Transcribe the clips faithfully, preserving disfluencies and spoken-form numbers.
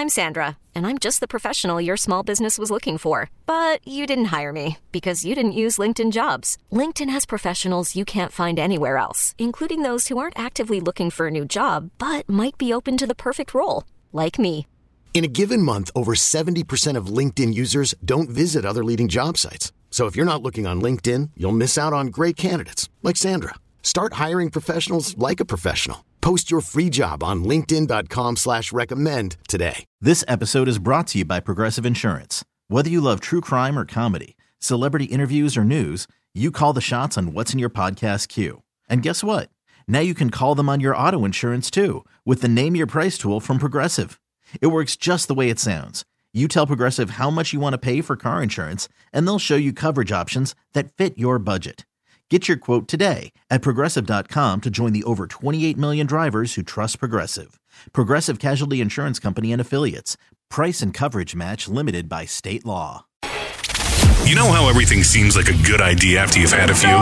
I'm Sandra, and I'm just the professional your small business was looking for. But you didn't hire me because you didn't use LinkedIn Jobs. LinkedIn has professionals you can't find anywhere else, including those who aren't actively looking for a new job, but might be open to the perfect role, like me. In a given month, over seventy percent of LinkedIn users don't visit other leading job sites. So if you're not looking on LinkedIn, you'll miss out on great candidates like Sandra. Start hiring professionals like a professional. Post your free job on linkedin.com slash recommend today. This episode is brought to you by Progressive Insurance. Whether you love true crime or comedy, celebrity interviews or news, you call the shots on what's in your podcast queue. And guess what? Now you can call them on your auto insurance too with the Name Your Price tool from Progressive. It works just the way it sounds. You tell Progressive how much you want to pay for car insurance, and they'll show you coverage options that fit your budget. Get your quote today at Progressive dot com to join the over twenty-eight million drivers who trust Progressive. Progressive Casualty Insurance Company and Affiliates. Price and coverage match limited by state law. You know how everything seems like a good idea after you've had a few?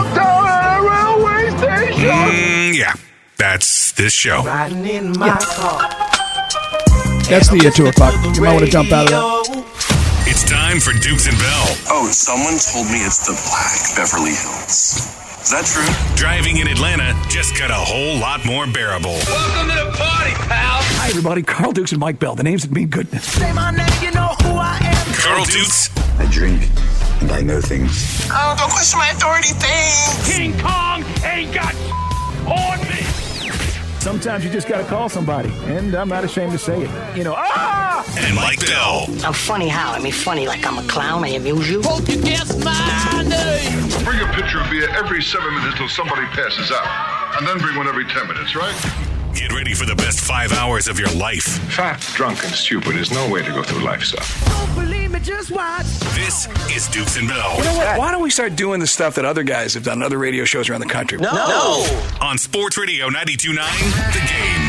Mm, yeah, that's this show. Riding in my car. That's the uh, two o'clock. You might want to jump out of that. It's time for Dukes and Bell. Oh, someone told me it's the Black Beverly Hills. Is that true? Driving in Atlanta just got a whole lot more bearable. Welcome to the party, pal. Hi, everybody. Carl Dukes and Mike Bell. The names that mean goodness. Say my name, you know who I am. Carl Dukes. I drink and I know things. Oh, don't question my authority thing. King Kong ain't got on me. Sometimes you just got to call somebody, and I'm not ashamed to say it. You know, ah! And Mike Bell. I'm funny how? I mean, funny like I'm a clown. I amuse you. Hope you guess my name. Bring a pitcher of beer every seven minutes till somebody passes out. And then bring one every ten minutes, right? Get ready for the best five hours of your life. Fat, drunk, and stupid is no way to go through life, son. Don't believe me, just watch. This is Dukes and Bell. You know what? Why don't we start doing the stuff that other guys have done on other radio shows around the country? No. no. On Sports Radio ninety-two point nine, The Game.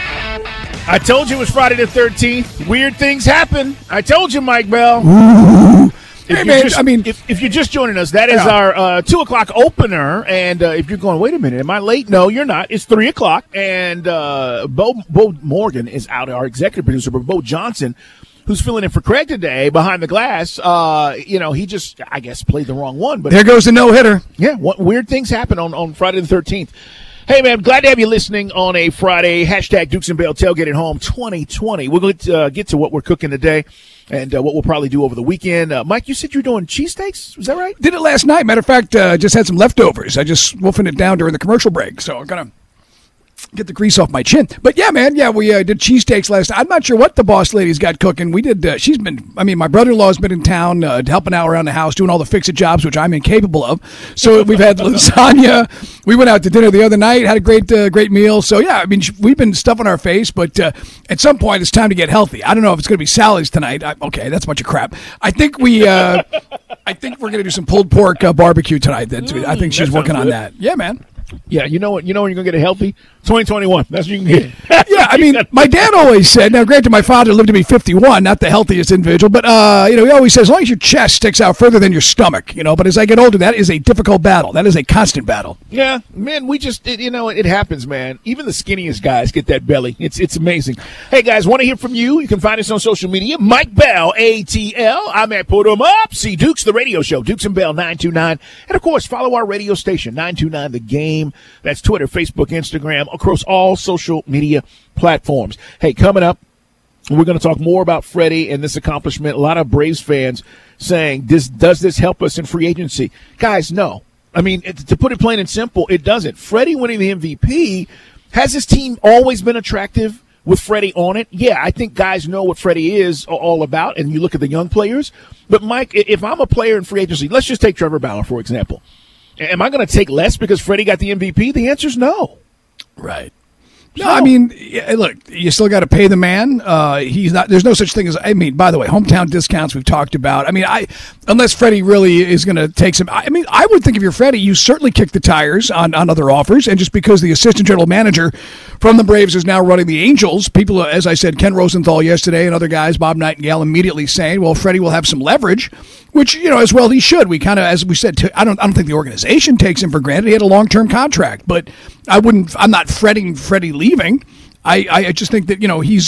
I told you it was Friday the thirteenth. Weird things happen. I told you, Mike Bell. Ooh. If hey, man, just, I mean, if, if you're just joining us, that is yeah. our uh, two o'clock opener. And uh, if you're going, wait a minute, am I late? No, you're not. It's three o'clock. And uh, Bo, Bo Morgan is out, our executive producer, but Bo Johnson, who's filling in for Craig today behind the glass, uh, you know, he just, I guess, played the wrong one. But there goes the no-hitter. Yeah, what, weird things happen on, on Friday the thirteenth. Hey, man, glad to have you listening on a Friday. Hashtag Dukes and Bell Tailgate at Home twenty twenty. We'll get, uh, get to what we're cooking today and uh, what we'll probably do over the weekend. Uh, Mike, you said you were doing cheesesteaks? Was that right? Did it last night. Matter of fact, uh, just had some leftovers. I just wolfing it down during the commercial break, so I'm going to get the grease off my chin. But yeah, man, yeah, we uh, did cheesesteaks last night. I'm not sure what the boss lady's got cooking. We did, uh, she's been, I mean, my brother-in-law's been in town uh, helping out around the house, doing all the fix-it jobs, which I'm incapable of. So we've had lasagna. We went out to dinner the other night, had a great uh, great meal. So yeah, I mean, we've been stuffing our face, but uh, at some point it's time to get healthy. I don't know if it's going to be Sally's tonight. I, okay, that's a bunch of crap. I think we, uh, I think we're going to do some pulled pork uh, barbecue tonight. That's, mm, I think she's working on that. Yeah, man. Yeah, you know what? You know when you're gonna get it healthy? twenty twenty-one. That's what you can get. Yeah, I mean, my dad always said. Now, granted, my father lived to be fifty-one, not the healthiest individual, but uh, you know, he always says, as long as your chest sticks out further than your stomach, you know. But as I get older, that is a difficult battle. That is a constant battle. Yeah, man, we just, it, you know, it, it happens, man. Even the skinniest guys get that belly. It's it's amazing. Hey guys, want to hear from you? You can find us on social media. Mike Bell, A T L. I'm at Put 'em Up. See Dukes, the radio show. Dukes and Bell nine two nine, and of course, follow our radio station nine two nine The Game. That's Twitter, Facebook, Instagram, across all social media platforms. Hey, coming up, we're going to talk more about Freddie and this accomplishment. A lot of Braves fans saying, "This does this help us in free agency?" Guys, no. I mean, it, to put it plain and simple, it doesn't. Freddie winning the M V P, has his team always been attractive with Freddie on it? Yeah, I think guys know what Freddie is all about, and you look at the young players. But, Mike, if I'm a player in free agency, let's just take Trevor Bauer, for example. Am I going to take less because Freddie got the M V P? The answer is no. Right. No, I mean, look, you still got to pay the man. Uh, he's not. There's no such thing as. I mean, by the way, hometown discounts we've talked about. I mean, I unless Freddie really is going to take some. I mean, I would think if you're Freddie, you certainly kick the tires on, on other offers. And just because the assistant general manager from the Braves is now running the Angels, people, as I said, Ken Rosenthal yesterday and other guys, Bob Nightingale, immediately saying, well, Freddie will have some leverage, which, you know, as well he should. We kind of, as we said, I don't, I don't think the organization takes him for granted. He had a long-term contract, but I wouldn't. I'm not fretting Freddie leaving. I, I just think that, you know, he's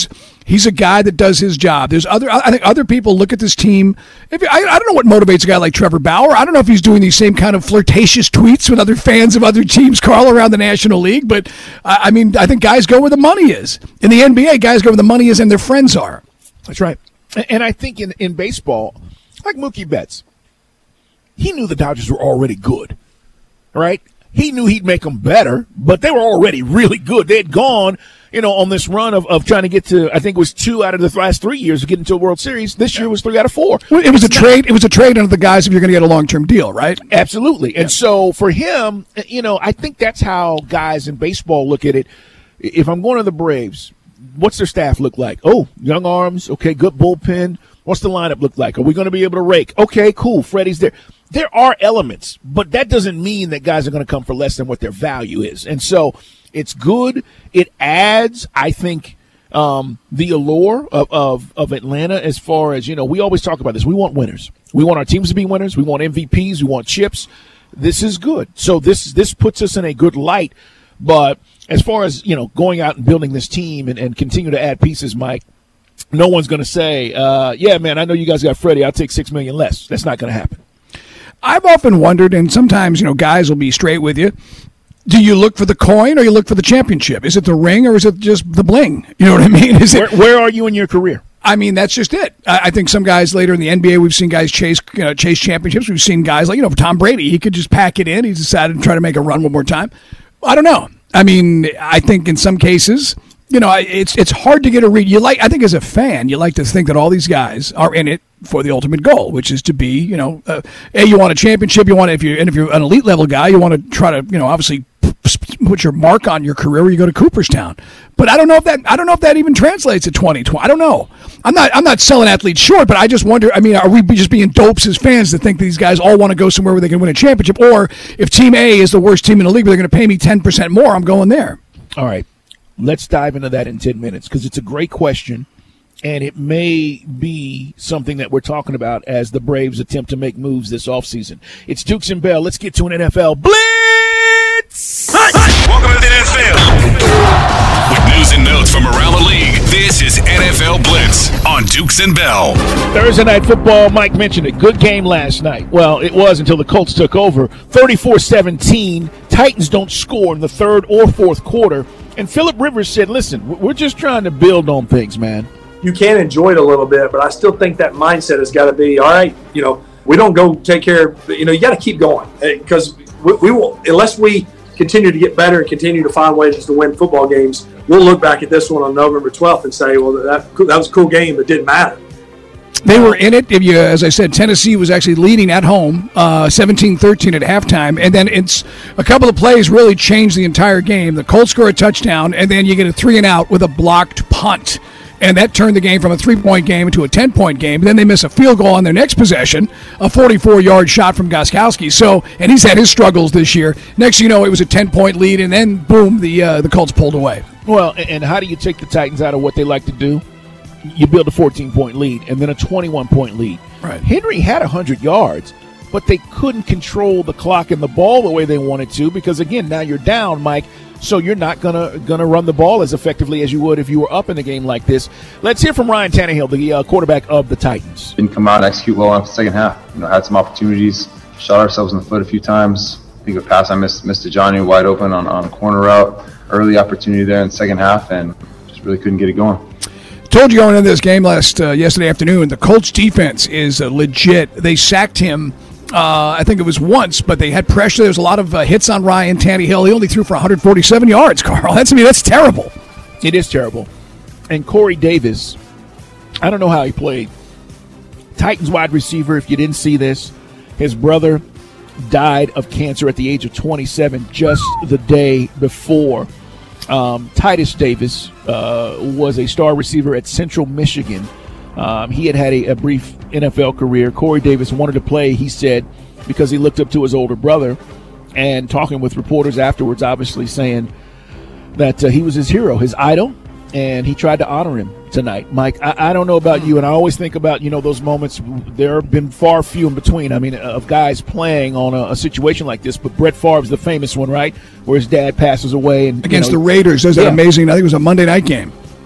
He's a guy that does his job. There's other, I think other people look at this team. If I, I don't know what motivates a guy like Trevor Bauer. I don't know if he's doing these same kind of flirtatious tweets with other fans of other teams, Carl, around the National League. But I, I mean, I think guys go where the money is. In the N B A, guys go where the money is and their friends are. That's right. And I think in, in baseball, like Mookie Betts, he knew the Dodgers were already good, right? He knew he'd make them better, but they were already really good. They had gone, you know, on this run of, of trying to get to, I think it was two out of the last three years of getting to a World Series. This year was three out of four. Well, it was it's a not, trade. It was a trade under the guise if you're going to get a long-term deal, right? Absolutely. Yeah. And so for him, you know, I think that's how guys in baseball look at it. If I'm going to the Braves, what's their staff look like? Oh, young arms. Okay, good bullpen. What's the lineup look like? Are we going to be able to rake? Okay, cool. Freddie's there. There are elements, but that doesn't mean that guys are going to come for less than what their value is. And so it's good. It adds, I think, um, the allure of, of, of Atlanta as far as, you know, we always talk about this. We want winners. We want our teams to be winners. We want M V Ps. We want chips. This is good. So this this puts us in a good light. But as far as, you know, going out and building this team and, and continue to add pieces, Mike, no one's going to say, uh, yeah, man, I know you guys got Freddie. I'll take six million dollars less. That's not going to happen. I've often wondered, and sometimes, you know, guys will be straight with you. Do you look for the coin or you look for the championship? Is it the ring or is it just the bling? You know what I mean? Is where, it, where are you in your career? I mean, that's just it. I, I think some guys later in the N B A, we've seen guys chase you know, chase championships. We've seen guys like, you know, Tom Brady. He could just pack it in. He decided to try to make a run one more time. I don't know. I mean, I think in some cases, you know, it's it's hard to get a read. You like, I think as a fan, you like to think that all these guys are in it for the ultimate goal, which is to be, you know, uh, a you want a championship. You want to, if you and if you're an elite level guy, you want to try to, you know, obviously put your mark on your career where you go to Cooperstown. But I don't know if that I don't know if that even translates at twenty twenty. I don't know. I'm not I'm not selling athletes short, but I just wonder. I mean, are we just being dopes as fans to think these guys all want to go somewhere where they can win a championship? Or if Team A is the worst team in the league, but they're going to pay me ten percent more, I'm going there. All right. Let's dive into that in ten minutes because it's a great question, and it may be something that we're talking about as the Braves attempt to make moves this offseason. It's Dukes and Bell. Let's get to an N F L Blitz! Welcome to the N F L. With news and notes from around the league, this is N F L Blitz on Dukes and Bell. Thursday Night Football, Mike mentioned it. Good game last night. Well, it was until the Colts took over. thirty-four seventeen. Titans don't score in the third or fourth quarter. And Phillip Rivers said, listen, we're just trying to build on things, man. You can enjoy it a little bit, but I still think that mindset has got to be, all right, you know, we don't go take care of, you know, you got to keep going. Because we, we will, unless we continue to get better and continue to find ways to win football games, we'll look back at this one on November twelfth and say, well, that, that was a cool game, but it didn't matter. They were in it. If you, as I said, Tennessee was actually leading at home, uh, seventeen thirteen at halftime, and then it's a couple of plays really changed the entire game. The Colts score a touchdown, and then you get a three and out with a blocked punt, and that turned the game from a three-point game into a ten-point game. Then they miss a field goal on their next possession, a forty-four-yard shot from Gostkowski. So, and he's had his struggles this year. Next, you know, it was a ten-point lead, and then boom, the uh, the Colts pulled away. Well, and how do you take the Titans out of what they like to do? You build a fourteen-point lead and then a twenty-one-point lead. Right. Henry had one hundred yards, but they couldn't control the clock and the ball the way they wanted to because, again, now you're down, Mike, so you're not gonna gonna run the ball as effectively as you would if you were up in the game like this. Let's hear from Ryan Tannehill, the uh, quarterback of the Titans. Didn't come out and execute well in the second half. You know, had some opportunities, shot ourselves in the foot a few times. I think a pass I missed, missed to Johnny wide open on, on a corner route. Early opportunity there in the second half, and just really couldn't get it going. Told you going into this game last uh, yesterday afternoon, the Colts defense is uh, legit. They sacked him, uh, I think it was once, but they had pressure. There was a lot of uh, hits on Ryan Tannehill. He only threw for one hundred forty-seven yards, Carl. That's I mean, that's terrible. It is terrible. And Corey Davis, I don't know how he played. Titans wide receiver, if you didn't see this, his brother died of cancer at the age of twenty-seven just the day before. Um, Titus Davis uh, was a star receiver at Central Michigan. Um, he had had a, a brief N F L career. Corey Davis wanted to play, he said, because he looked up to his older brother, and talking with reporters afterwards, obviously saying that uh, he was his hero, his idol, and he tried to honor him tonight. Mike, I, I don't know about you, and I always think about, you know, those moments. There have been far few in between, I mean, of guys playing on a, a situation like this, but Brett Favre's the famous one, right, where his dad passes away. and Against you know, the Raiders. There's yeah. that amazing, I think it was a Monday night game.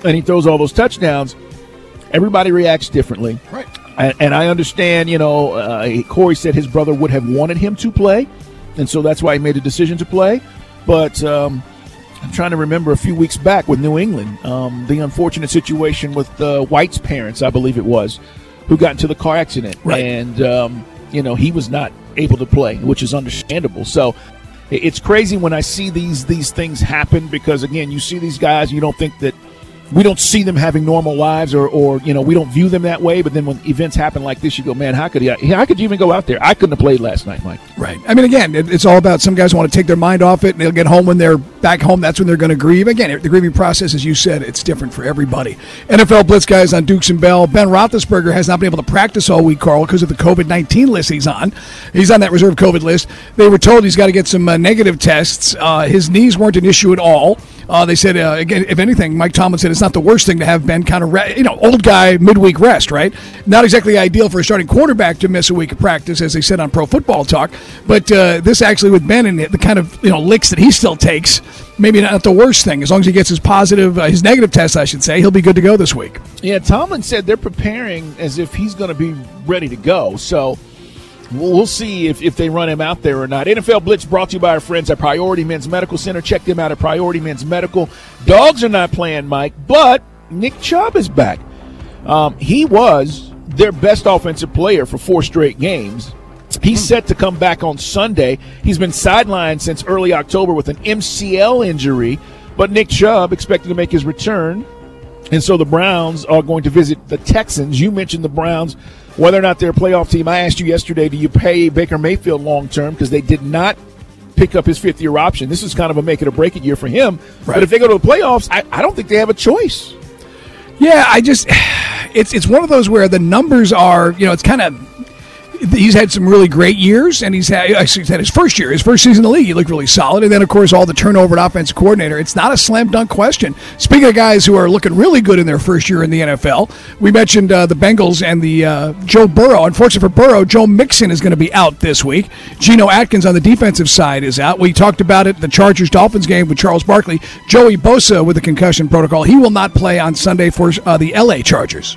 and he throws all those touchdowns, everybody reacts differently. Right. And, and I understand, you know, uh, Corey said his brother would have wanted him to play, and so that's why he made a decision to play. But um, I'm trying to remember a few weeks back with New England, um, the unfortunate situation with uh, White's parents, I believe it was, who got into the car accident. Right. And, um, you know, he was not able to play, which is understandable. So it's crazy when I see these these things happen because, again, you see these guys, you don't think that we don't see them having normal lives or, or, you know, we don't view them that way. But then when events happen like this, you go, man, how could he, how could you even go out there? I couldn't have played last night, Mike. Right. I mean, again, it, it's all about some guys want to take their mind off it, and they'll get home when they're back home. That's when they're going to grieve. Again, the grieving process, as you said, it's different for everybody. N F L Blitz guys on Dukes and Bell. Ben Roethlisberger has not been able to practice all week, Carl, because of the covid nineteen list he's on. He's on that reserve COVID list. They were told he's got to get some uh, negative tests. Uh, his knees weren't an issue at all. Uh, they said, uh, again, if anything, Mike Tomlin said it's not the worst thing to have Ben kind of, re- you know, old guy midweek rest, right? Not exactly ideal for a starting quarterback to miss a week of practice, as they said on Pro Football Talk. But uh, this actually with Ben and the kind of, you know, licks that he still takes, maybe not the worst thing. As long as he gets his positive, uh, his negative test, I should say, he'll be good to go this week. Yeah, Tomlin said they're preparing as if he's going to be ready to go. So we'll see if, if they run him out there or not. N F L Blitz brought to you by our friends at Priority Men's Medical Center. Check them out at Priority Men's Medical. Dogs are not playing, Mike, but Nick Chubb is back. Um, he was their best offensive player for four straight games. He's set to come back on Sunday. He's been sidelined since early October with an M C L injury, but Nick Chubb expected to make his return. And so the Browns are going to visit the Texans. You mentioned the Browns, whether or not they're a playoff team. I asked you yesterday, do you pay Baker Mayfield long term? Because they did not pick up his fifth-year option. This is kind of a make-it-or-break-it year for him. Right. But if they go to the playoffs, I, I don't think they have a choice. Yeah, I just – it's it's one of those where the numbers are – you know, it's kind of – he's had some really great years, and he's had, he's had his first year, his first season in the league, he looked really solid. And then, of course, all the turnover at offensive coordinator. It's not a slam dunk question. Speaking of guys who are looking really good in their first year in the N F L, we mentioned uh, the Bengals and the uh, Joe Burrow. Unfortunately for Burrow, Joe Mixon is going to be out this week. Geno Atkins on the defensive side is out. We talked about it, the Chargers-Dolphins game with Charles Barkley. Joey Bosa with the concussion protocol. He will not play on Sunday for uh, the L A Chargers.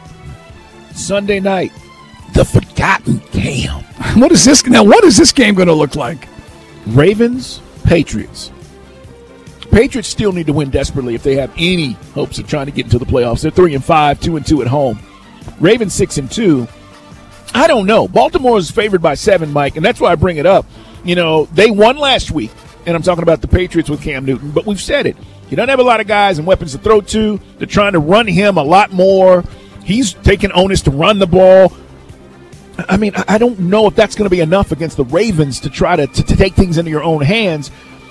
Sunday night. The forgotten game. What is this now? What is this game going to look like? Ravens, Patriots. Patriots still need to win desperately if they have any hopes of trying to get into the playoffs. They're three and five, two and two at home. Ravens six and two. I don't know. Baltimore is favored by seven, Mike, and that's why I bring it up. You know, they won last week, and I'm talking about the Patriots with Cam Newton. But we've said it. He doesn't have a lot of guys and weapons to throw to. They're trying to run him a lot more. He's taking onus to run the ball. I mean, I don't know if that's going to be enough against the Ravens to try to, to, to take things into your own hands.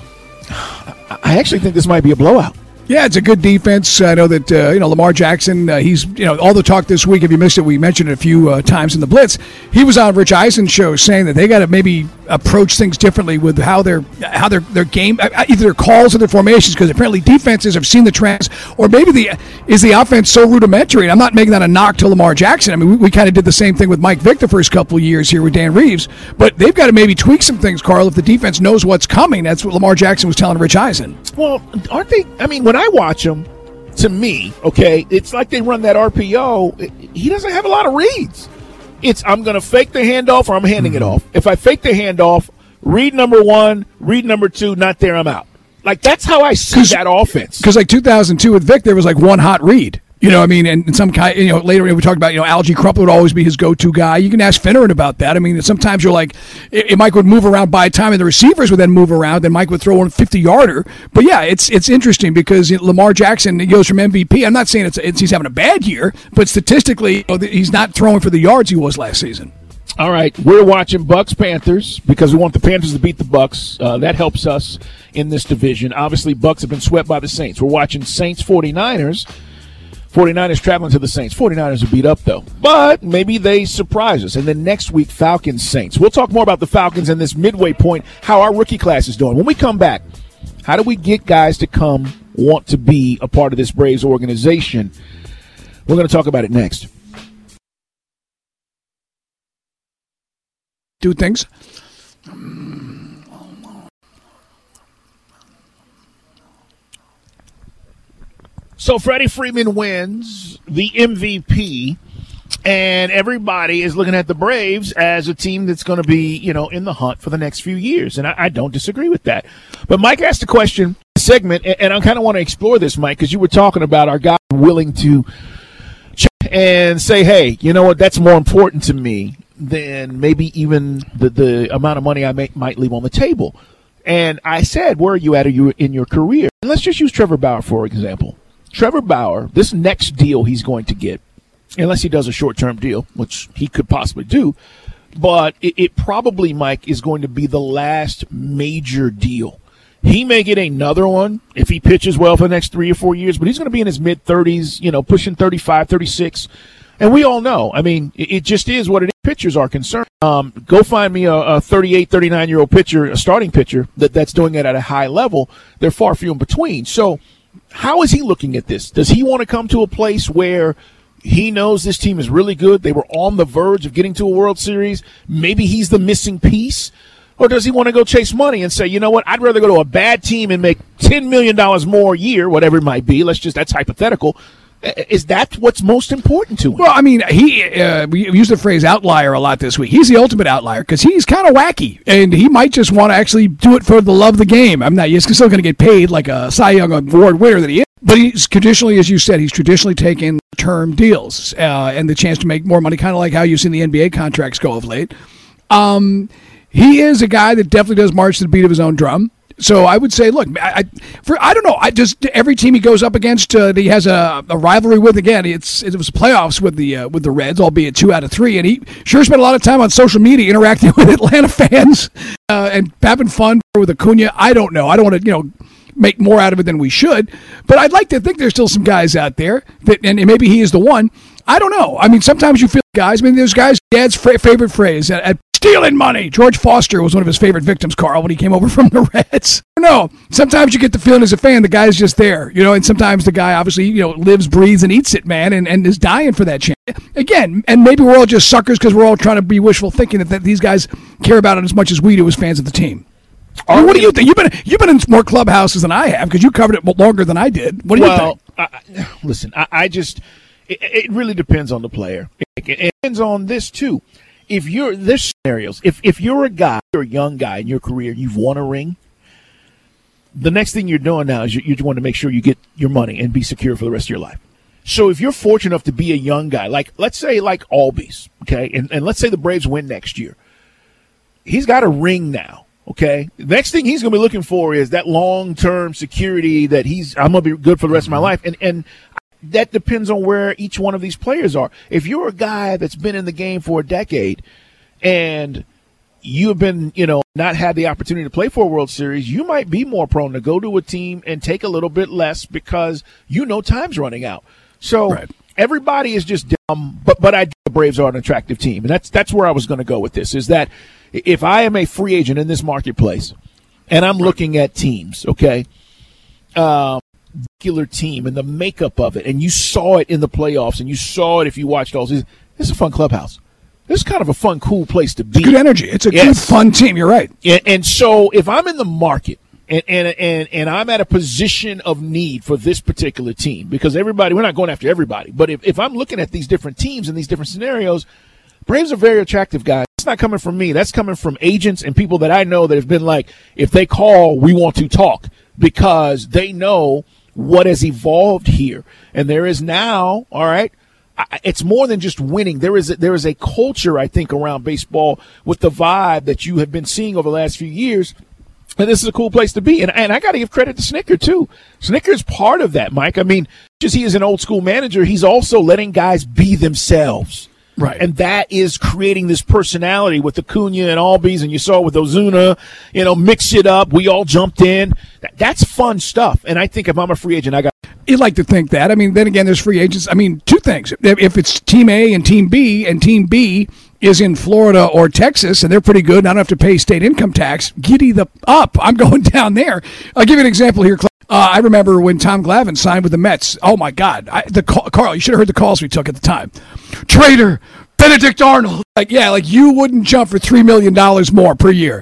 I actually think this might be a blowout. Yeah, it's a good defense. I know that, uh, you know, Lamar Jackson, uh, he's, you know, all the talk this week, if you missed it, we mentioned it a few uh, times in the Blitz. He was on Rich Eisen's show saying that they got to maybe approach things differently with how their how their, their game, either their calls or their formations, because apparently defenses have seen the trends, or maybe the is the offense so rudimentary. And I'm not making that a knock to Lamar Jackson. I mean, we, we kind of did the same thing with Mike Vick the first couple of years here with Dan Reeves, but they've got to maybe tweak some things, Carl, if the defense knows what's coming. That's what Lamar Jackson was telling Rich Eisen. Well, aren't they, I mean, when I watch them, to me, okay, it's like they run that R P O. He doesn't have a lot of reads. It's I'm going to fake the handoff or I'm handing it off. If I fake the handoff, read number one, read number two, not there, I'm out. Like, that's how I see that offense. Because, like, two thousand two with Vic, there was, like, one hot read. You know, I mean, and, and some kind, you know, later we talked about, you know, Algie Crumpler would always be his go-to guy. You can ask Finneran about that. I mean, sometimes you're like, it, Mike would move around by time, and the receivers would then move around, then Mike would throw one fifty-yarder. But, yeah, it's it's interesting because you know, Lamar Jackson, he goes from M V P. I'm not saying it's, it's he's having a bad year, but statistically, you know, he's not throwing for the yards he was last season. All right, we're watching Bucks-Panthers because we want the Panthers to beat the Bucks. Uh, that helps us in this division. Obviously, Bucks have been swept by the Saints. We're watching Saints forty-niners. forty-niners traveling to the Saints. forty-niners are beat up, though. But maybe they surprise us. And then next week, Falcons-Saints. We'll talk more about the Falcons and this midway point, how our rookie class is doing. When we come back, how do we get guys to come want to be a part of this Braves organization? We're going to talk about it next. Do things. So Freddie Freeman wins the M V P, and everybody is looking at the Braves as a team that's going to be, you know, in the hunt for the next few years, and I, I don't disagree with that. But Mike asked a question segment, and, and I kind of want to explore this, Mike, because you were talking about our guy willing to check and say, hey, you know what, that's more important to me than maybe even the, the amount of money I may, might leave on the table. And I said, where are you at you in your career? And let's just use Trevor Bauer, for example. Trevor Bauer, this next deal he's going to get, unless he does a short-term deal, which he could possibly do, but it, it probably, Mike, is going to be the last major deal. He may get another one if he pitches well for the next three or four years, but he's going to be in his mid-thirties, you know, pushing thirty-five, thirty-six. And we all know, I mean, it, it just is what it is. Pitchers are concerned. Um, go find me a, a thirty-eight, thirty-nine-year-old pitcher, a starting pitcher, that, that's doing it at a high level. They're far few in between. So how is he looking at this? Does he want to come to a place where he knows this team is really good? They were on the verge of getting to a World Series. Maybe he's the missing piece. Or does he want to go chase money and say, you know what, I'd rather go to a bad team and make ten million dollars more a year, whatever it might be. Let's just, that's hypothetical. Is that what's most important to him? Well, I mean, he uh, we used the phrase outlier a lot this week. He's the ultimate outlier because he's kind of wacky, and he might just want to actually do it for the love of the game. I'm not. He's still going to get paid like a Cy Young Award winner that he is, but he's traditionally, as you said, he's traditionally taken term deals uh, and the chance to make more money, kind of like how you've seen the N B A contracts go of late. Um, he is a guy that definitely does march to the beat of his own drum. So I would say, look, I, I, for, I don't know. I just every team he goes up against, uh, he has a, a rivalry with. Again, it's it was playoffs with the uh, with the Reds, albeit two out of three, and he sure spent a lot of time on social media interacting with Atlanta fans uh, and having fun with Acuna. I don't know. I don't want to, you know, make more out of it than we should, but I'd like to think there's still some guys out there that, and maybe he is the one. I don't know. I mean, sometimes you feel guys. I mean, there's guys. Dad's fra- favorite phrase at, at stealing money. George Foster was one of his favorite victims, Carl, when he came over from the Reds. No, sometimes you get the feeling as a fan the guy's just there, you know, and sometimes the guy obviously, you know, lives, breathes, and eats it, man, and, and is dying for that chance. Again, and maybe we're all just suckers because we're all trying to be wishful thinking that, that these guys care about it as much as we do as fans of the team. I mean, what do you think? You've been you've been in more clubhouses than I have because you covered it longer than I did. What do well, you think? I, listen, I, I just it, it really depends on the player. It, it depends on this too. If you're this scenarios, if if you're a guy, you're a young guy in your career, you've won a ring. The next thing you're doing now is you, you want to make sure you get your money and be secure for the rest of your life. So if you're fortunate enough to be a young guy, like let's say like Albies, okay, and, and let's say the Braves win next year, he's got a ring now. Okay. The next thing he's going to be looking for is that long-term security that he's, I'm going to be good for the rest of my life. And, and that depends on where each one of these players are. If you're a guy that's been in the game for a decade and you have been, you know, not had the opportunity to play for a World Series, you might be more prone to go to a team and take a little bit less because you know time's running out. So right. Everybody is just dumb, but, but I think the Braves are an attractive team. And that's, that's where I was going to go with this is that if I am a free agent in this marketplace and I'm looking at teams, okay, um, particular team and the makeup of it, and you saw it in the playoffs and you saw it if you watched all season, this is a fun clubhouse. This is kind of a fun, cool place to be. It's good energy. It's a yes. good, fun team. You're right. And, and so if I'm in the market and, and, and, and I'm at a position of need for this particular team, because everybody, we're not going after everybody, but if, if I'm looking at these different teams and these different scenarios, Braves are very attractive guys. That's not coming from me. That's coming from agents and people that I know that have been like, if they call, we want to talk because they know what has evolved here. And there is now, all right, it's more than just winning. There is a, there is a culture, I think, around baseball with the vibe that you have been seeing over the last few years. And this is a cool place to be. And, and I got to give credit to Snitker, too. Snitker is part of that, Mike. I mean, just he is an old school manager. He's also letting guys be themselves. Right. And that is creating this personality with Acuna and Albies, and you saw with Ozuna, you know, mix it up. We all jumped in. That, that's fun stuff. And I think if I'm a free agent, I got. You'd like to think that. I mean, then again, there's free agents. I mean, two things. If it's Team A and Team B, and Team B is in Florida or Texas, and they're pretty good, and I don't have to pay state income tax, giddy the up. I'm going down there. I'll give you an example here, Clay. Uh, I remember when Tom Glavine signed with the Mets. Oh, my God. I, the call, Carl, you should have heard the calls we took at the time. Traitor, Benedict Arnold. Like, yeah, like you wouldn't jump for three million dollars more per year.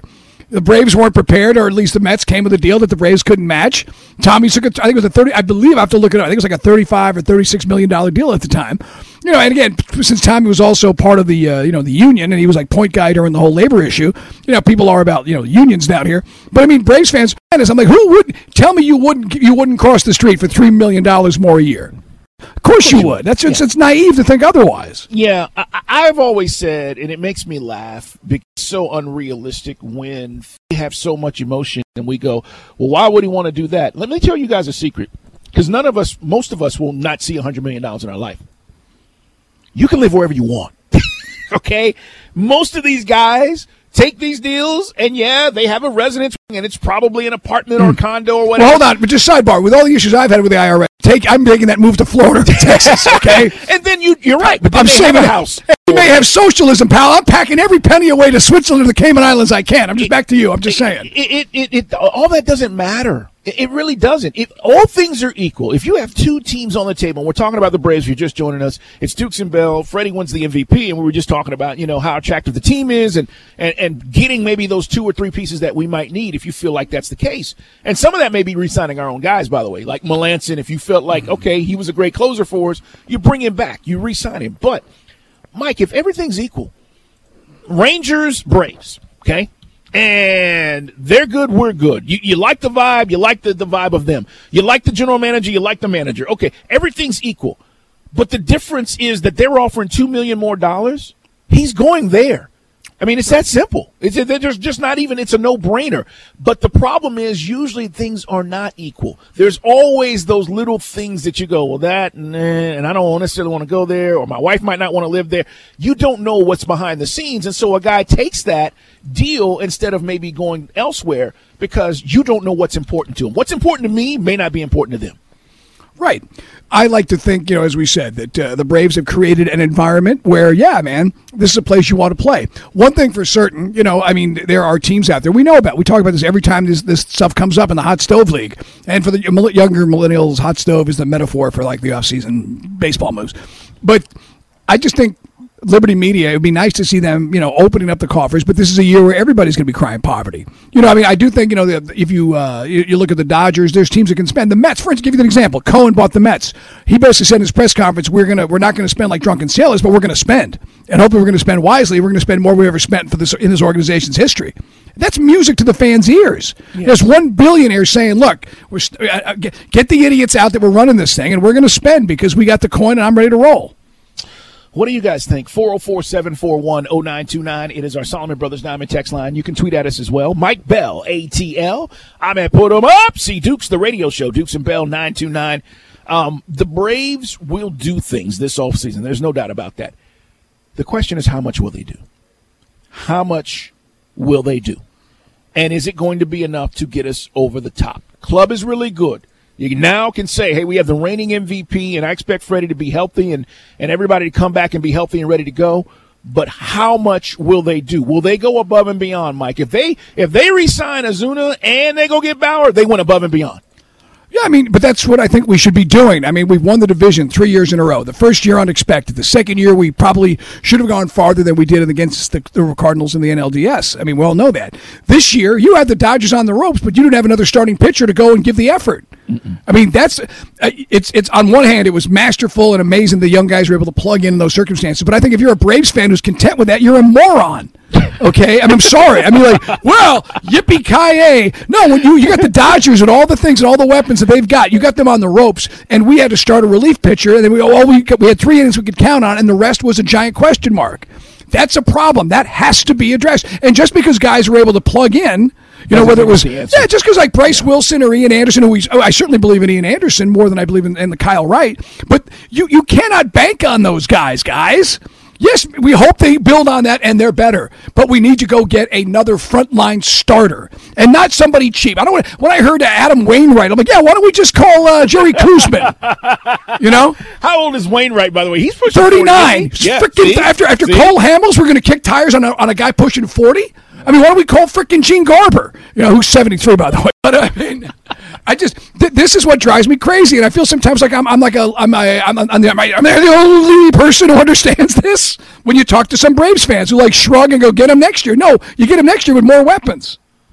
The Braves weren't prepared, or at least the Mets came with a deal that the Braves couldn't match. Tommy took, a, I think it was a thirty. I believe I have to look it up. I think it was like a thirty-five or thirty-six million dollar deal at the time. You know, and again, since Tommy was also part of the uh, you know the union, and he was like point guy during the whole labor issue. You know, people are about you know unions down here. But I mean, Braves fans, I'm like, who would tell me you wouldn't you wouldn't cross the street for three million dollars more a year? Of course, of course you would. That's it's, yeah. it's naive to think otherwise. Yeah, I, I've always said, and it makes me laugh because it's so unrealistic when we have so much emotion and we go, well, why would he want to do that? Let me tell you guys a secret, because none of us, most of us, will not see one hundred million dollars in our life. You can live wherever you want, okay? Most of these guys take these deals, and yeah, they have a residence, and it's probably an apartment or a condo or whatever. Well, hold on, but just sidebar. With all the issues I've had with the I R S, take I'm making that move to Florida, to Texas, okay? And then you, you're right, but then I'm they have a it. house. You may have socialism, pal. I'm packing every penny away to Switzerland or the Cayman Islands I can. I'm just it, back to you. I'm just it, saying. It, it, it, it, all that doesn't matter. It, it really doesn't. If all things are equal, if you have two teams on the table, and we're talking about the Braves, if you're just joining us, it's Dukes and Bell. Freddie wins the M V P, and we were just talking about, you know, how attractive the team is and, and, and getting maybe those two or three pieces that we might need if you feel like that's the case. And some of that may be re-signing our own guys, by the way, like Melanson. If you felt like, okay, he was a great closer for us, you bring him back, you re-sign him. But, Mike, if everything's equal, Rangers, Braves, okay? And they're good, we're good. You, you like the vibe, you like the, the vibe of them. You like the general manager, you like the manager. Okay, everything's equal. But the difference is that they're offering two million dollars more dollars. He's going there. I mean, it's that simple. It's there's just not even, it's a no-brainer. But the problem is usually things are not equal. There's always those little things that you go, well, that, nah, and I don't necessarily want to go there, or my wife might not want to live there. You don't know what's behind the scenes. And so a guy takes that deal instead of maybe going elsewhere because you don't know what's important to him. What's important to me may not be important to them. Right. I like to think, you know, as we said, that uh, the Braves have created an environment where, yeah, man, this is a place you want to play. One thing for certain, you know, I mean, there are teams out there we know about. We talk about this every time this, this stuff comes up in the Hot Stove League. And for the younger millennials, Hot Stove is the metaphor for, like, the off-season baseball moves. But I just think Liberty Media, it would be nice to see them, you know, opening up the coffers, but this is a year where everybody's going to be crying poverty. You know, I mean, I do think, you know, that if you, uh, you you look at the Dodgers, there's teams that can spend. The Mets, for instance, give you an example. Cohen bought the Mets. He basically said in his press conference, we're gonna we're not going to spend like drunken sailors, but we're going to spend, and hopefully we're going to spend wisely. We're going to spend more than we ever spent for this in this organization's history. That's music to the fans' ears. Yeah. There's one billionaire saying, "Look, we're uh, get, get the idiots out that we're running this thing, and we're going to spend because we got the coin and I'm ready to roll." What do you guys think? four oh four, seven four one, oh nine two nine. It is our Solomon Brothers Diamond text line. You can tweet at us as well. Mike Bell, A T L. I'm at Put 'em Up. See Dukes, the radio show. Dukes and Bell, nine two nine. Um, the Braves will do things this offseason. There's no doubt about that. The question is, how much will they do? How much will they do? And is it going to be enough to get us over the top? Club is really good. You now can say, hey, we have the reigning M V P, and I expect Freddie to be healthy and, and everybody to come back and be healthy and ready to go. But how much will they do? Will they go above and beyond, Mike? If they if they re-sign Ozuna and they go get Bauer, they went above and beyond. Yeah, I mean, but that's what I think we should be doing. I mean, we've won the division three years in a row. The first year unexpected. The second year we probably should have gone farther than we did against the, the Cardinals in the N L D S. I mean, we all know that. This year, you had the Dodgers on the ropes, but you didn't have another starting pitcher to go and give the effort. Mm-mm. I mean, that's it's it's on one hand, it was masterful and amazing the young guys were able to plug in in those circumstances. But I think if you're a Braves fan who's content with that, you're a moron. Okay, I mean, I'm sorry. I mean, like, well, yippee-ki-yay. No, when you you got the Dodgers and all the things and all the weapons that they've got, you got them on the ropes, and we had to start a relief pitcher, and then we all we we had three innings we could count on, and the rest was a giant question mark. That's a problem. That has to be addressed. And just because guys were able to plug in, you know, whether it was, yeah, just because like Bryce Wilson or Ian Anderson, who we, oh, I certainly believe in Ian Anderson more than I believe in, in the Kyle Wright, but you, you cannot bank on those guys, guys. Yes, we hope they build on that and they're better, but we need to go get another frontline starter and not somebody cheap. I don't want. When I heard Adam Wainwright, I'm like, yeah, why don't we just call uh, Jerry Koosman? You know, how old is Wainwright, by the way? He's pushing thirty-nine. forty, yeah, see? After after see? Cole Hamels, we're going to kick tires on a on a guy pushing forty. I mean, why don't we call frickin' Gene Garber? You know, who's seventy-three, by the way. But I mean, I just th- this is what drives me crazy, and I feel sometimes like I'm I'm like a I'm a, I'm, I'm, the, I'm, I'm the only person who understands this. When you talk to some Braves fans who like shrug and go, get him next year. No, you get him next year with more weapons.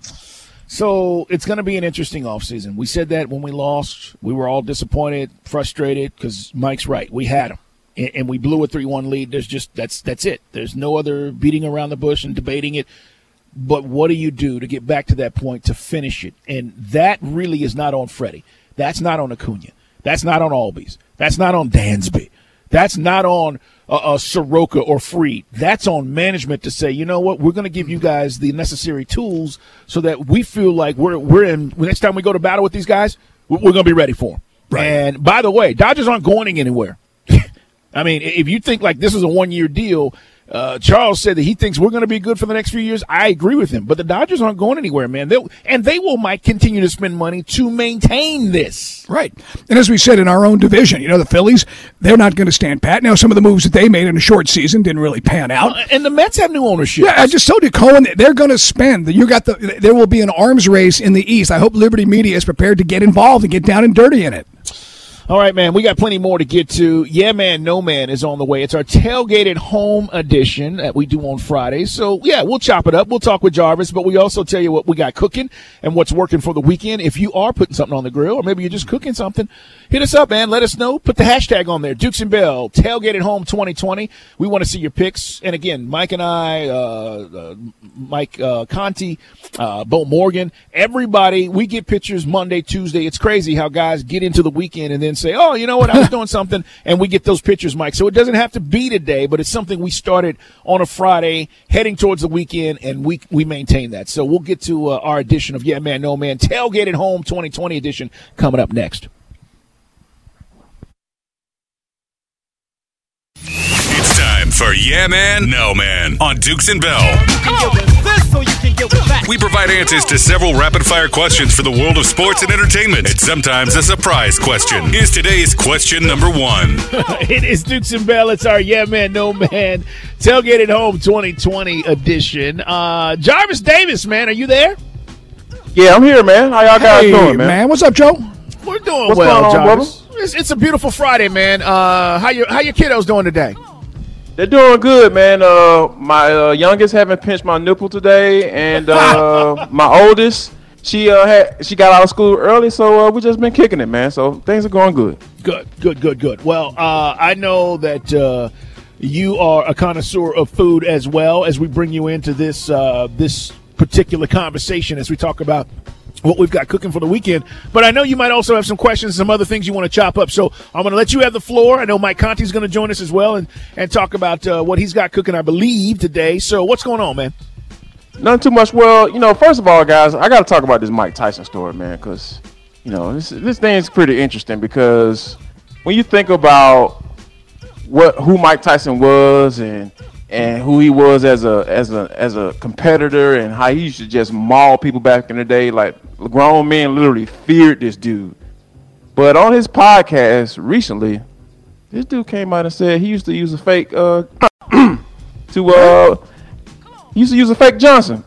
So it's going to be an interesting offseason. We said that when we lost. We were all disappointed, frustrated, because Mike's right. We had him, and, and we blew a three one lead. There's just that's that's it. There's no other beating around the bush and debating it. But what do you do to get back to that point to finish it? And that really is not on Freddie. That's not on Acuna. That's not on Albies. That's not on Dansby. That's not on uh, uh, Soroka or Freed. That's on management to say, you know what, we're going to give you guys the necessary tools so that we feel like we're we're in. Next time we go to battle with these guys, we're, we're going to be ready for them. Right. And by the way, Dodgers aren't going anywhere. I mean, if you think like this is a one-year deal, uh, Charles said that he thinks we're going to be good for the next few years. I agree with him. But the Dodgers aren't going anywhere, man. They'll, and they will might continue to spend money to maintain this. Right. And as we said in our own division, you know, the Phillies, they're not going to stand pat. Now, some of the moves that they made in a short season didn't really pan out. Uh, and the Mets have new ownership. Yeah, I just told you, Cohen, they're going to spend. You got the. There will be an arms race in the East. I hope Liberty Media is prepared to get involved and get down and dirty in it. All right, man, we got plenty more to get to. Yeah, Man, No Man is on the way. It's our tailgated home edition that we do on Fridays. So, yeah, we'll chop it up. We'll talk with Jarvis, but we also tell you what we got cooking and what's working for the weekend. If you are putting something on the grill or maybe you're just cooking something, hit us up, man. Let us know. Put the hashtag on there, Dukes and Bell, tailgated home twenty twenty. We want to see your picks. And, again, Mike and I, uh, uh, Mike uh, Conti, uh, Bo Morgan, everybody, we get pictures Monday, Tuesday. It's crazy how guys get into the weekend and then say, oh, you know what, I was doing something, and we get those pictures, Mike. So it doesn't have to be today, but it's something we started on a Friday, heading towards the weekend, and we we maintain that. So we'll get to uh, our edition of Yeah Man, No Man, Tailgated Home twenty twenty edition coming up next. It's time for Yeah Man, No Man on Dukes and Bell. We provide answers to several rapid-fire questions for the world of sports and entertainment. It's sometimes a surprise question. Here's today's question number one. It is Dukes and Bell. It's our Yeah Man, No Man Tailgated Home twenty twenty edition. Uh, Jarvis Davis, man, are you there? Yeah, I'm here, man. How y'all guys hey, doing, man? man? What's up, Joe? We're doing What's well, going on, Jarvis. It's, it's a beautiful Friday, man. Uh, how your how your kiddos doing today? They're doing good, man. Uh, my uh, youngest haven't pinched my nipple today, and uh, my oldest, she uh, had she got out of school early, so uh, we just been kicking it, man. So things are going good. Good, good, good, good. Well, uh, I know that uh, you are a connoisseur of food as well as we bring you into this uh, this particular conversation as we talk about what we've got cooking for the weekend. But I know you might also have some questions, some other things you want to chop up. So I'm going to let you have the floor. I know Mike Conti's going to join us as well and, and talk about uh, what he's got cooking, I believe, today. So what's going on, man? Not too much. Well, you know, first of all, guys, I got to talk about this Mike Tyson story, man, because, you know, this this thing's pretty interesting because when you think about what who Mike Tyson was and and who he was as a as a as a competitor and how he used to just maul people back in the day, like grown men literally feared this dude. But on his podcast recently, this dude came out and said he used to use a fake uh to uh he used to use a fake Johnson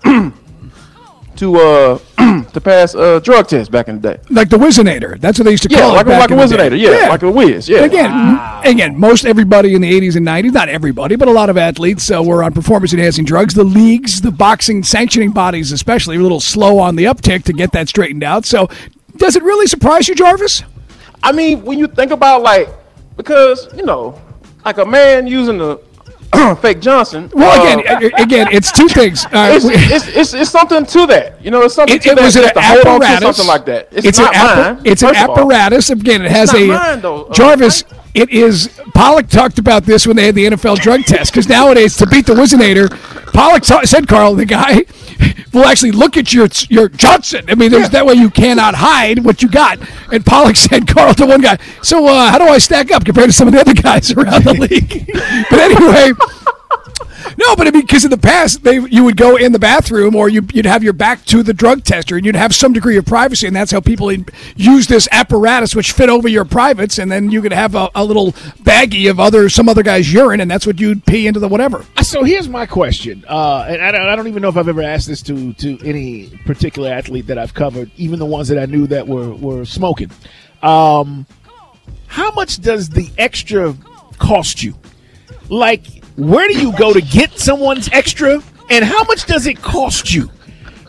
to uh to pass a uh, drug test back in the day, like the Whizzinator. That's what they used to yeah, call like it. Yeah, back like a Whizzinator. Yeah, yeah, like a whiz. Yeah. Again, wow. again, most everybody in the eighties and nineties, not everybody, but a lot of athletes uh, were on performance-enhancing drugs. The leagues, the boxing sanctioning bodies, especially, were a little slow on the uptick to get that straightened out. So, does it really surprise you, Jarvis? I mean, when you think about like, because you know, like a man using the fake Johnson. Well, uh, again, again, it's two things. Uh, it's, it's, it's it's something to that. You know, it's something it, to it that. Was Just an to hold on to apparatus. something like that. It's, It's not an appa- mine. It's an first of all. apparatus. Again, it has It's a not mine, though. Uh, Jarvis. It is. Pollock talked about this when they had the N F L drug test because nowadays to beat the Whizzinator, Pollock ta- said, Carl, the guy will actually look at your your Johnson. I mean, there's yeah. that way you cannot hide what you got. And Pollock said, Carl, to one guy, so uh, how do I stack up compared to some of the other guys around the league? But anyway. No, but I mean, because in the past, they you would go in the bathroom or you, you'd have your back to the drug tester and you'd have some degree of privacy, and that's how people in, use this apparatus which fit over your privates, and then you could have a, a little baggie of other some other guy's urine, and that's what you'd pee into the whatever. So here's my question, uh, and I don't, I don't even know if I've ever asked this to, to any particular athlete that I've covered, even the ones that I knew that were, were smoking. Um, how much does the extra cost you? Like, where do you go to get someone's extra, and how much does it cost you?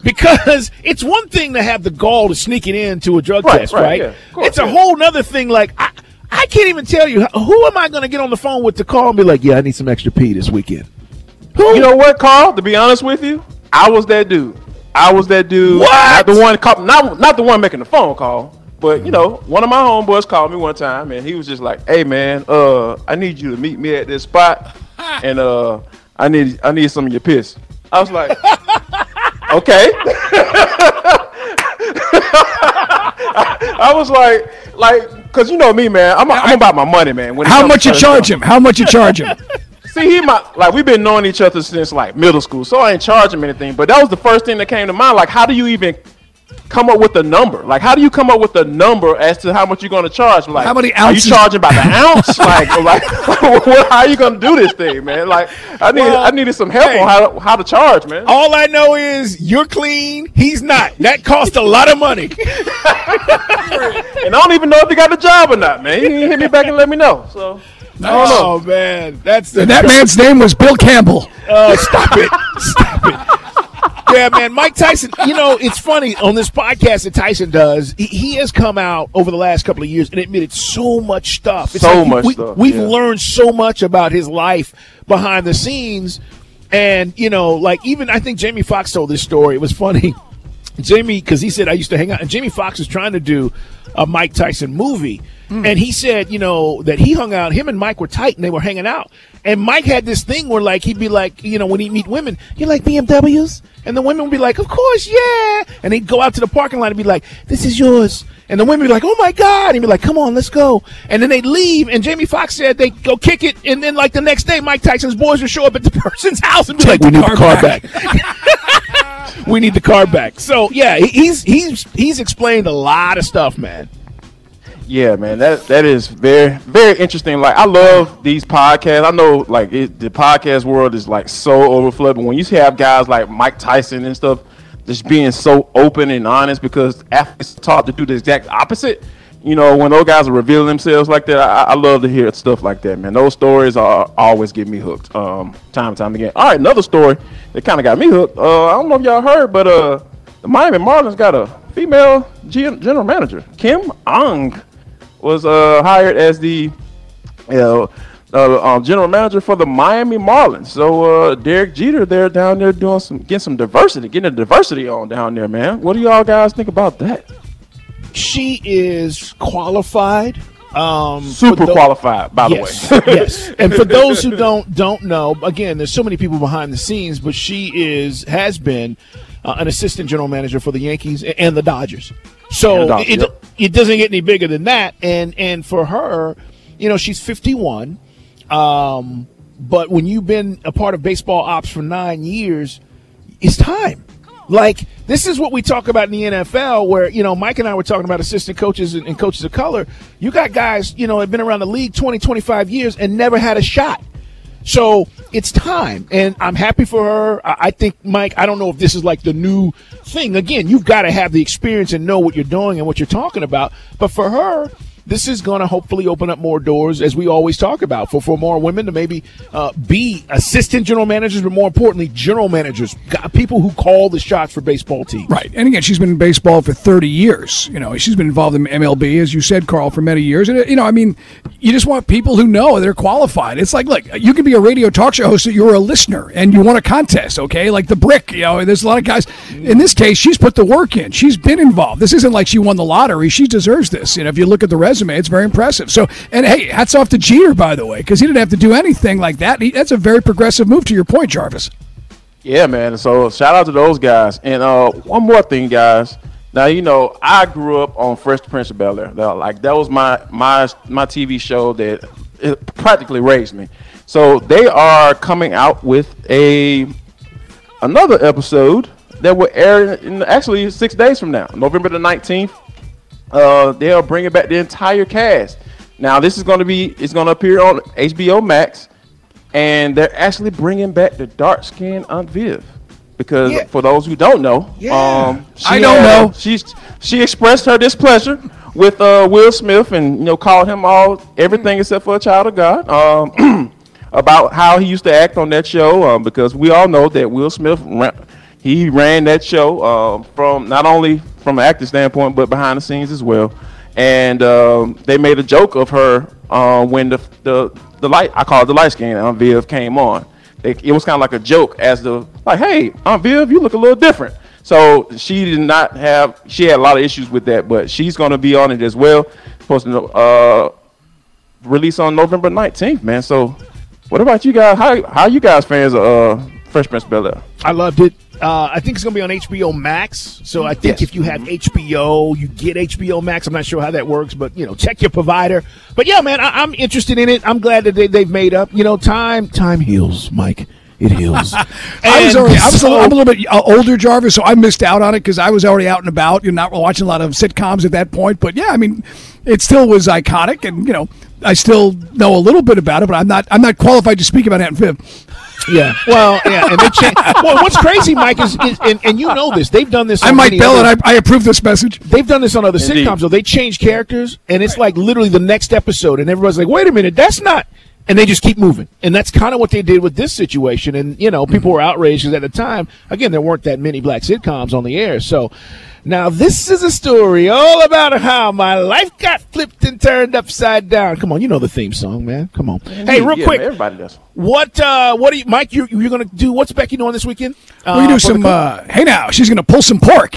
Because it's one thing to have the gall to sneak it into a drug Right, test, right, right? yeah, of course, It's a yeah. whole nother thing. Like, I, I can't even tell you, who am I going to get on the phone with to call and be like, yeah, I need some extra pee this weekend? Who? You know what, Carl? To be honest with you, I was that dude. I was that dude. What? Not the one, call, not not the one making the phone call, but you know, one of my homeboys called me one time, and he was just like, "Hey, man, uh, I need you to meet me at this spot, and uh, I need I need some of your piss." I was like, "Okay." I, I was like, like, cause you know me, man. I'm, I'm about my money, man. When it How comes much to you charge stuff. him? How much you charge him? See, he might like we've been knowing each other since like middle school, so I ain't charge him anything. But that was the first thing that came to mind. Like, how do you even come up with a number? Like, how do you come up with a number as to how much you're going to charge? Like, How many are you ounces? charging by the ounce? like, or like, what, how are you going to do this thing, man? Like, I need, Well, I needed some help hey. on how to, how to charge, man. All I know is you're clean, he's not. That cost a lot of money. And I don't even know if he got the job or not, man. He didn't hit me back and let me know. So, I don't know. Oh, man. That's the And that man's name was Bill Campbell. Oh, stop it. Stop it. Yeah, man. Mike Tyson, you know, it's funny on this podcast that Tyson does, he, he has come out over the last couple of years and admitted so much stuff. It's So like much we, stuff, We've yeah. learned so much about his life behind the scenes. And, you know, like even I think Jamie Foxx told this story. It was funny. Jamie, because he said I used to hang out, and Jamie Foxx was trying to do a Mike Tyson movie, mm. and he said, you know, that he hung out. Him and Mike were tight, and they were hanging out. And Mike had this thing where, like, he'd be like, you know, when he'd meet women, you like B M Ws, and the women would be like, of course, yeah. And he'd go out to the parking lot and be like, this is yours. And the women would be like, oh my God. And he'd be like, come on, let's go. And then they'd leave. And Jamie Foxx said they'd go kick it. And then, like, the next day, Mike Tyson's boys would show up at the person's house and be Take like, we the need the car car back. We need the car back. So yeah, he- he's he's he's explained a lot of stuff, man. Yeah, man, that that is very very interesting. Like, I love these podcasts. I know, like, it, the podcast world is like so overflowed, but when you have guys like Mike Tyson and stuff just being so open and honest, because athletes are taught to do the exact opposite. You know, when those guys are revealing themselves like that, I, I love to hear stuff like that, man. Those stories are always get me hooked, um, time and time again. All right, another story that kind of got me hooked. Uh, I don't know if y'all heard, but uh, the Miami Marlins got a female G- general manager. Kim Ang was uh, hired as the you know, uh, um, general manager for the Miami Marlins. So uh, Derek Jeter, they're down there doing some, getting some diversity, getting the diversity on down there, man. What do y'all guys think about that? She is qualified. Um, Super for tho- qualified, by yes, the way. yes. And for those who don't don't know, again, there's so many people behind the scenes, but she is has been uh, an assistant general manager for the Yankees and the Dodgers. So And the Dodgers, it yep. it doesn't get any bigger than that. And and for her, you know, she's fifty-one. Um, but when you've been a part of baseball ops for nine years, it's time. Like, this is what we talk about in the N F L, where, you know, Mike and I were talking about assistant coaches and, and coaches of color. You got guys, you know, have been around the league twenty, twenty-five years and never had a shot. So it's time. And I'm happy for her. I, I think, Mike, I don't know if this is like the new thing. Again, you've got to have the experience and know what you're doing and what you're talking about. But for her, this is going to hopefully open up more doors, as we always talk about, for, for more women to maybe uh, be assistant general managers, but more importantly, general managers, got people who call the shots for baseball teams. Right. And again, she's been in baseball for thirty years. You know, she's been involved in M L B, as you said, Carl, for many years. And, you know, I mean, you just want people who know they're qualified. It's like, look, you can be a radio talk show host that you're a listener and you won a contest, okay? Like the Brick, you know, there's a lot of guys. In this case, she's put the work in. She's been involved. This isn't like she won the lottery. She deserves this. You know, if you look at the resume, it's very impressive. So, and hey, hats off to Jeter, by the way, because he didn't have to do anything like that. He, that's a very progressive move, to your point, Jarvis. Yeah, man. So shout out to those guys. And uh, one more thing, guys. Now, you know, I grew up on Fresh Prince of Bel-Air. Like, that was my my my T V show that it practically raised me. So they are coming out with a another episode that will air in actually six days from now, November the nineteenth. Uh, they'll bring back the entire cast. Now, this is going to be, it's going to appear on H B O Max, and they're actually bringing back the dark-skinned Aunt Viv. Because Yeah. for those who don't know, Yeah. um, she I don't had- know. She's she expressed her displeasure with uh, Will Smith, and you know, called him all everything except for a child of God. Um, about how he used to act on that show, um, because we all know that Will Smith, ran, he ran that show uh, from not only from an acting standpoint, but behind the scenes as well. And um, they made a joke of her uh, when the the the light I call it the light skin Aunt Viv came on. They, it was kind of like a joke as the like, hey, Aunt Viv, you look a little different. So she did not have she had a lot of issues with that, but she's going to be on it as well. Supposed to uh, release on November nineteenth, man. So what about you guys? How how you guys fans of uh, Fresh Prince of Bel-Air? I loved it. Uh, I think it's going to be on H B O Max. So I think yes. if you have H B O, you get H B O Max. I'm not sure how that works, but, you know, check your provider. But, yeah, man, I- I'm interested in it. I'm glad that they- they've made up. You know, time time heals, Mike. It heals. I was already, I was so, a, I'm a little bit uh, older, Jarvis, so I missed out on it because I was already out and about. You're not watching a lot of sitcoms at that point. But, yeah, I mean, it still was iconic. And, you know, I still know a little bit about it, but I'm not I'm not qualified to speak about Aunt Viv. Yeah, well, yeah, and they change. Well, what's crazy, Mike, is, is and, and you know this. They've done this. On I'm Mike Bell, other, and I, I approve this message. They've done this on other Indeed. sitcoms, though. They change characters, and it's like literally the next episode, and everybody's like, "Wait a minute, that's not." And they just keep moving, and that's kind of what they did with this situation. And you know, people were outraged because at the time, again, there weren't that many black sitcoms on the air, so. Now, this is a story all about how my life got flipped and turned upside down. Come on, you know the theme song, man. Come on. Yeah, hey, real yeah, quick. Man, everybody does. What, uh, what are you, Mike, you, you're going to do, what's Becky doing this weekend? Uh, we do some, uh, hey now, she's going to pull some pork.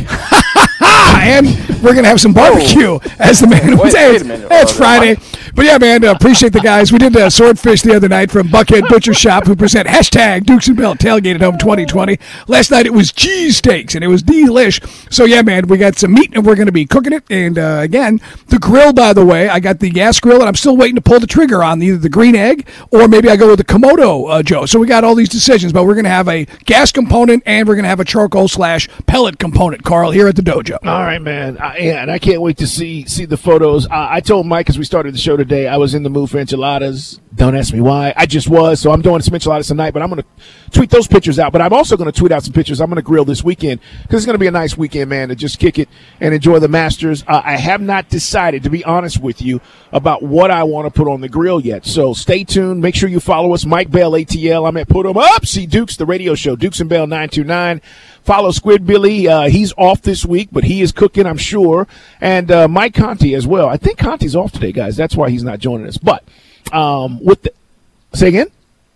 And we're going to have some barbecue oh. as the man would say. It's, it's uh, Friday. But yeah, man, uh, appreciate the guys. We did uh, Swordfish the other night from Buckhead Butcher Shop, who present hashtag Dukes and Bell Tailgate at Home twenty twenty. Last night it was cheesesteaks, and it was delish. So yeah, man, we got some meat, and we're going to be cooking it. And uh, again, the grill, by the way, I got the gas grill, and I'm still waiting to pull the trigger on either the green egg or maybe I go with the Komodo, uh, Joe. So we got all these decisions, but we're going to have a gas component, and we're going to have a charcoal slash pellet component, Carl, here at the dojo. All right, man. I, yeah, and I can't wait to see see the photos. Uh, I told Mike as we started the show today, I was in the mood for enchiladas. Don't ask me why. I just was. So I'm doing some enchiladas tonight, but I'm going to tweet those pictures out. But I'm also going to tweet out some pictures. I'm going to grill this weekend because it's going to be a nice weekend, man, to just kick it and enjoy the Masters. Uh, I have not decided, to be honest with you, about what I want to put on the grill yet. So stay tuned. Make sure you follow us, Mike Bell, A T L. I'm at Put 'em Up. See Dukes, the radio show, Dukes and Bell nine two nine. Follow Squid Billy. Uh, he's off this week, but he is cooking, I'm sure. And uh, Mike Conti as well. I think Conti's off today, guys. That's why he's not joining us. But um, with the say again,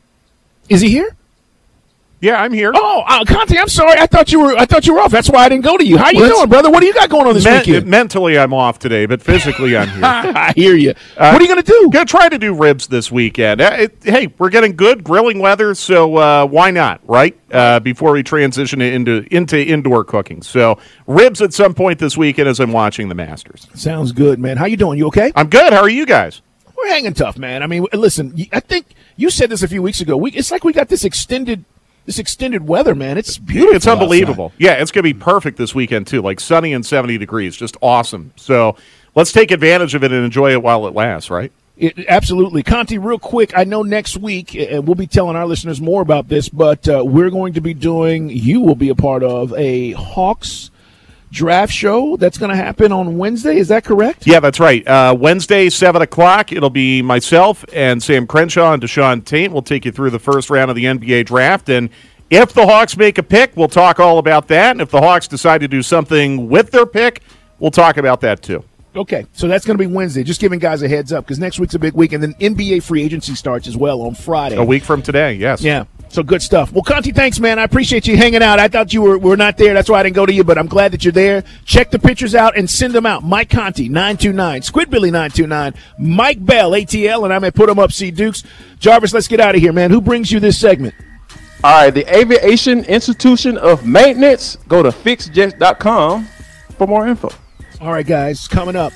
is he here? Yeah, I'm here. Oh, uh, Conti, I'm sorry. I thought you were. I thought you were off. That's why I didn't go to you. How you well, doing, brother? What do you got going on this men- weekend? Mentally, I'm off today, but physically, I'm here. I hear you. Uh, what are you going to do? Going to try to do ribs this weekend. Uh, it, hey, we're getting good grilling weather, so uh, why not, right? Uh, before we transition into into indoor cooking, so ribs at some point this weekend as I'm watching the Masters. Sounds good, man. How you doing? You okay? I'm good. How are you guys? We're hanging tough, man. I mean, listen. I think you said this a few weeks ago. We, it's like we got this extended. This extended weather, man, it's beautiful. It's unbelievable. Outside. Yeah, it's going to be perfect this weekend, too, like sunny and seventy degrees, just awesome. So let's take advantage of it and enjoy it while it lasts, right? It, absolutely. Conti, real quick, I know next week, and we'll be telling our listeners more about this, but uh, we're going to be doing, you will be a part of a Hawks draft show that's going to happen on Wednesday. Is that correct? Yeah, that's right. Uh, Wednesday, seven o'clock, it'll be myself and Sam Crenshaw and Deshaun Tate. We'll take you through the first round of the N B A draft. And if the Hawks make a pick, we'll talk all about that. And if the Hawks decide to do something with their pick, we'll talk about that too. Okay, so that's going to be Wednesday. Just giving guys a heads up because next week's a big week. And then N B A free agency starts as well on Friday. A week from today, yes. Yeah. So good stuff. Well, Conti, thanks, man. I appreciate you hanging out. I thought you were, were not there. That's why I didn't go to you, but I'm glad that you're there. Check the pictures out and send them out. Mike Conti, nine two nine. Squid Billy, nine two nine. Mike Bell, A T L, and I'm at Put 'em Up, C Dukes. Jarvis, let's get out of here, man. Who brings you this segment? All right, the Aviation Institution of Maintenance. Go to fix jets dot com for more info. All right, guys, coming up.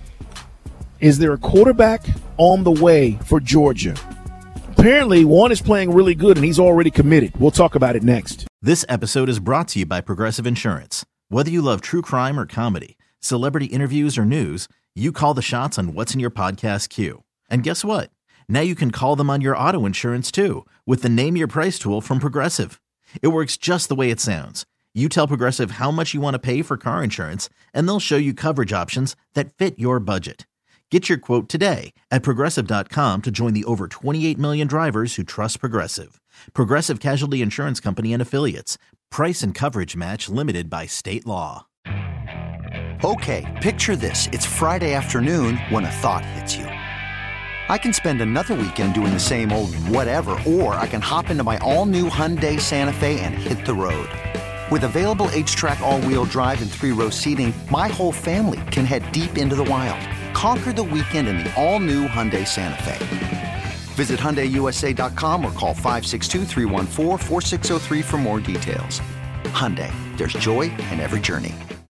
Is there a quarterback on the way for Georgia? Apparently, one is playing really good, and he's already committed. We'll talk about it next. This episode is brought to you by Progressive Insurance. Whether you love true crime or comedy, celebrity interviews or news, you call the shots on what's in your podcast queue. And guess what? Now you can call them on your auto insurance, too, with the Name Your Price tool from Progressive. It works just the way it sounds. You tell Progressive how much you want to pay for car insurance, and they'll show you coverage options that fit your budget. Get your quote today at Progressive dot com to join the over twenty-eight million drivers who trust Progressive. Progressive Casualty Insurance Company and Affiliates. Price and coverage match limited by state law. Okay, picture this. It's Friday afternoon when a thought hits you. I can spend another weekend doing the same old whatever, or I can hop into my all-new Hyundai Santa Fe and hit the road. With available H-Track all-wheel drive and three-row seating, my whole family can head deep into the wild. Conquer the weekend in the all-new Hyundai Santa Fe. Visit Hyundai U S A dot com or call five six two, three one four, four six zero three for more details. Hyundai, there's joy in every journey.